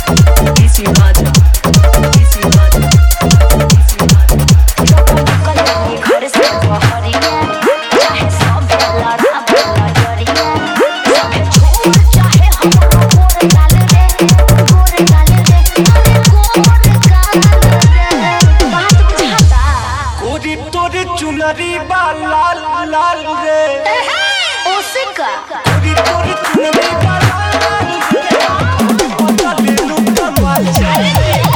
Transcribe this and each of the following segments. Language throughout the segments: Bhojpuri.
चुनरी बा लाल लाल रे ओसिका तोरी चुनरी बा लाल रे बदले लू कमाल चले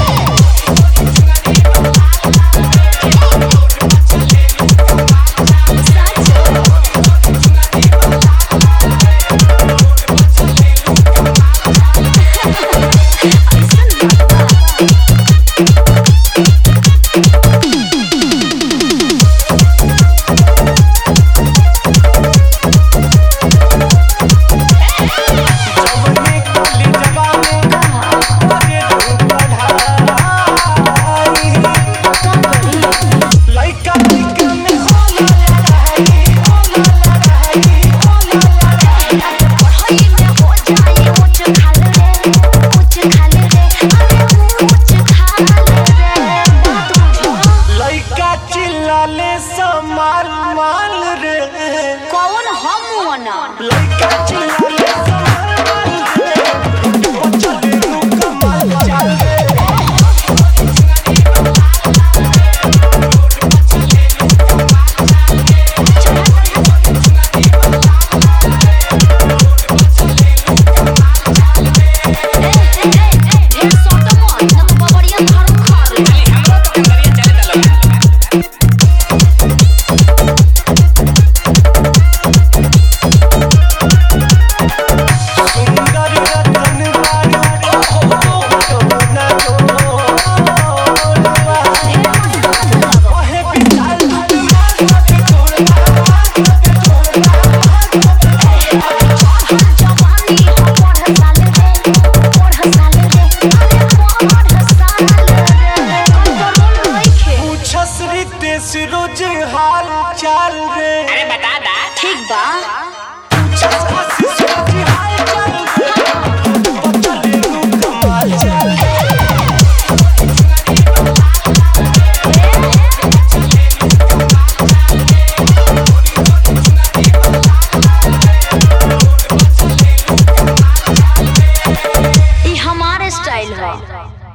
माल माल रे कौन हम वना लइका चिल्लाले समाल रे चले लू कमाल चले रोज हाल चाल रे अरे बता दा ठीक बा रोज हाल चाल रे बदले लू कमाल चले ई हमारे स्टाइल है।